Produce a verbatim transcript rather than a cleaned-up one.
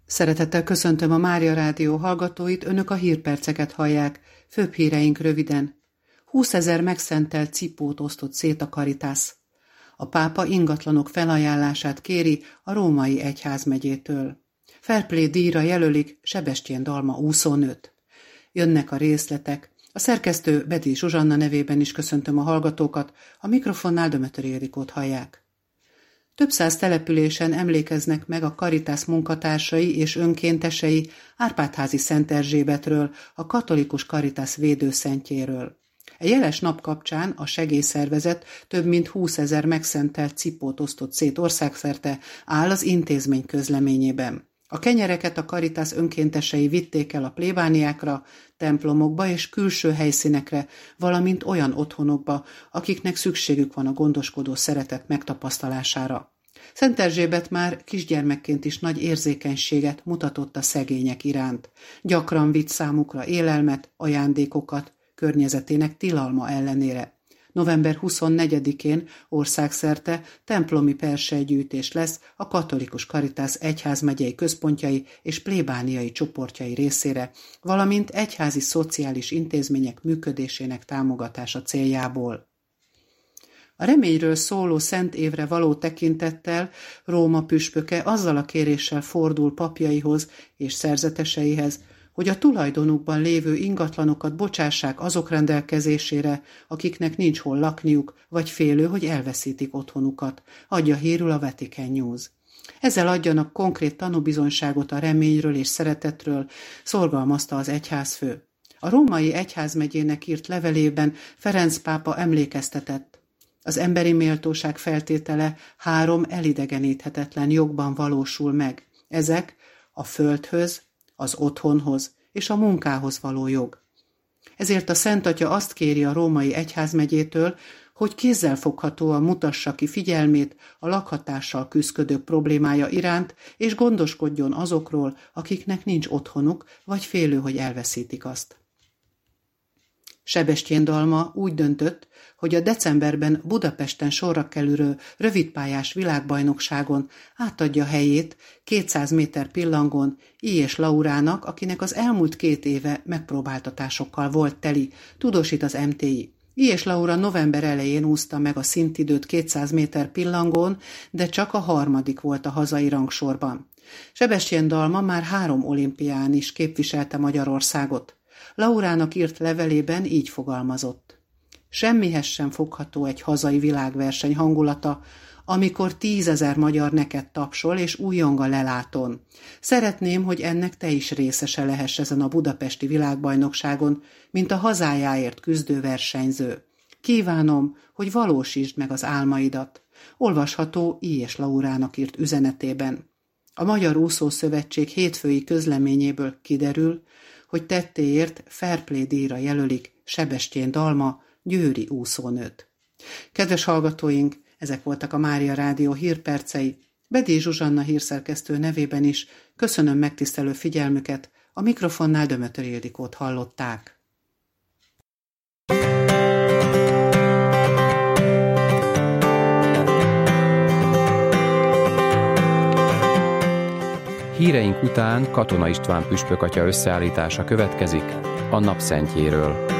Szeretettel köszöntöm a Mária Rádió hallgatóit, önök a hírperceket hallják, főbb híreink röviden. húszezer megszentelt cipót osztott szét a Caritas. A pápa ingatlanok felajánlását kéri a római egyházmegyétől. Fair Play díjra jelölik Sebestyén Dalma úszónőt. Jönnek a részletek. A szerkesztő Bedi Zsuzsanna nevében is köszöntöm a hallgatókat, a mikrofonnál Dömötöri Ildikót hallják. Több száz településen emlékeznek meg a Caritas munkatársai és önkéntesei Árpád-házi Szent Erzsébetről, a katolikus Caritas védőszentjéről. A jeles nap kapcsán a segélyszervezet több mint húszezer megszentelt cipót osztott szét országszerte, áll az intézmény közleményében. A kenyereket a Caritas önkéntesei vitték el a plébániákra, templomokba és külső helyszínekre, valamint olyan otthonokba, akiknek szükségük van a gondoskodó szeretet megtapasztalására. Szent Erzsébet már kisgyermekként is nagy érzékenységet mutatott a szegények iránt. Gyakran vitt számukra élelmet, ajándékokat, környezetének tilalma ellenére. november huszonnegyedikén országszerte templomi perselygyűjtés lesz a katolikus Caritas egyházmegyei központjai és plébániai csoportjai részére, valamint egyházi szociális intézmények működésének támogatása céljából. A reményről szóló szent évre való tekintettel Róma püspöke azzal a kéréssel fordul papjaihoz és szerzeteseihez, hogy a tulajdonukban lévő ingatlanokat bocsássák azok rendelkezésére, akiknek nincs hol lakniuk, vagy félő, hogy elveszítik otthonukat, adja hírül a Vatican News. Ezzel adjanak konkrét tanúbizonyságot a reményről és szeretetről, szorgalmazta az egyházfő. A római egyházmegyének írt levelében Ferenc pápa emlékeztetett. Az emberi méltóság feltétele három elidegeníthetetlen jogban valósul meg. Ezek a földhöz, az otthonhoz és a munkához való jog. Ezért a Szent Atya azt kéri a római egyházmegyétől, hogy kézzelfoghatóan mutassa ki figyelmét a lakhatással küszködők problémája iránt, és gondoskodjon azokról, akiknek nincs otthonuk, vagy félő, hogy elveszítik azt. Sebestyén Dalma úgy döntött, hogy a decemberben Budapesten sorra kerülő rövidpályás világbajnokságon átadja helyét kétszáz méter pillangón I. és Laurának, akinek az elmúlt két éve megpróbáltatásokkal volt teli, tudósít az em té i. I. és Laura november elején úszta meg a szintidőt kétszáz méter pillangón, de csak a harmadik volt a hazai rangsorban. Sebestyén Dalma már három olimpián is képviselte Magyarországot. Laurának írt levelében így fogalmazott. Semmihez sem fogható egy hazai világverseny hangulata, amikor tízezer magyar neked tapsol és újjong a lelátón. Szeretném, hogy ennek te is részese lehess ezen a budapesti világbajnokságon, mint a hazájáért küzdő versenyző. Kívánom, hogy valósítsd meg az álmaidat. Olvasható I. és Laurának írt üzenetében. A Magyar Úszószövetség hétfői közleményéből kiderül, hogy tettéért Fair Play díjra jelölik Sebestyén Dalma, győri úszónőt. Kedves hallgatóink, ezek voltak a Mária Rádió hírpercei. Bedi Zsuzsanna hírszerkesztő nevében is köszönöm megtisztelő figyelmüket, a mikrofonnál Dömötöri Ildikót hallották. Híreink után Katona István püspök atya összeállítása következik a napszentjéről.